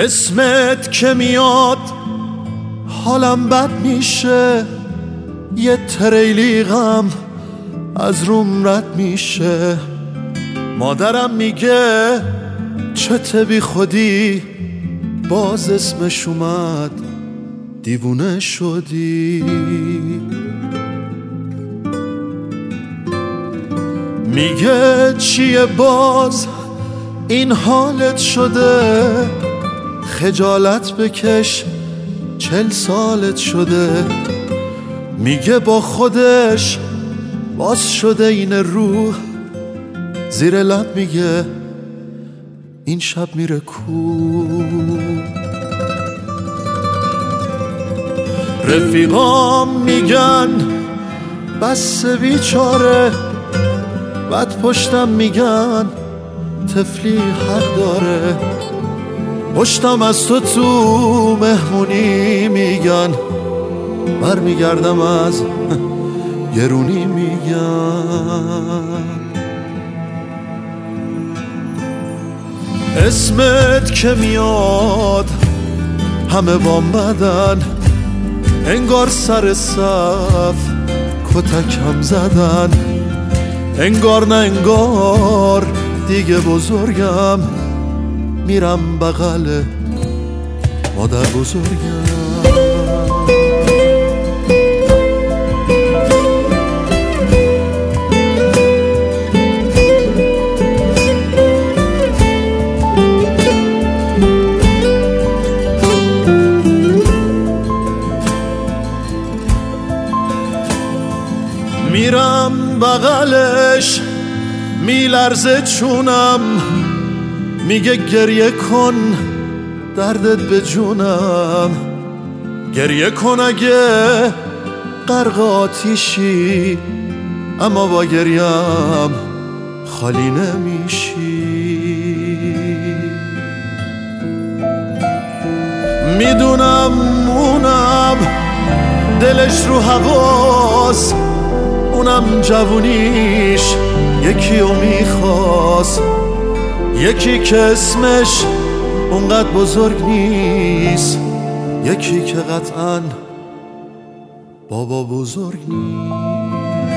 اسمت که میاد حالم بد میشه، یه تریلی غم از روم رد میشه. مادرم میگه چته بی خودی، باز اسمش اومد دیوونه شدی. میگه چیه باز این حالت شده، خجالت بکش 40 سالت شده. میگه با خودش باز شده این روح، زیر لب میگه این شب میره کو. رفیقام میگن بس بیچاره، بعد پشتم میگن طفلی حق داره. پشتم از تو مهمونی میگن، برمیگردم از گرونی میگن. اسمت که میاد همه بام بدن، انگار سر صف کتکم زدن. انگار نه انگار دیگه بزرگم، میرم بغل مادر بزرگم. میرم بغلش میلرزه چونم، میگه گریه کن دردت به جونم. گریه کن اگه غرق آتیشی، اما با گریم خالی نمیشی. میدونم اونم دلش رو هواست، اونم جوونیش یکی رو میخواست. یکی که اسمش اونقدر بزرگ نیست، یکی که قطعاً بابا بزرگ نیست.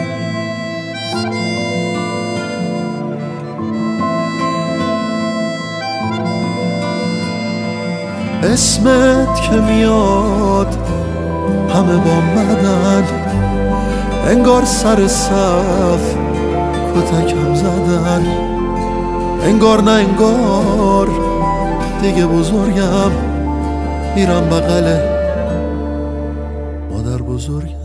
اسمت که میاد همه با مدن، انگار سر صف کتکم زدن. انگار نه انگار دیگه بزرگم، میرم بغل مادر بزرگم.